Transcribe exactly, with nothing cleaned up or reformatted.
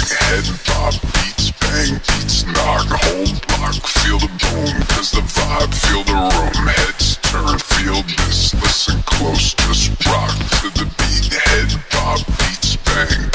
Head pop, beats bang, beats knock, whole block, feel the boom, cause the vibe, feel the room. Heads turn, feel this, listen close, just rock to the beat. Head pop, beats bang,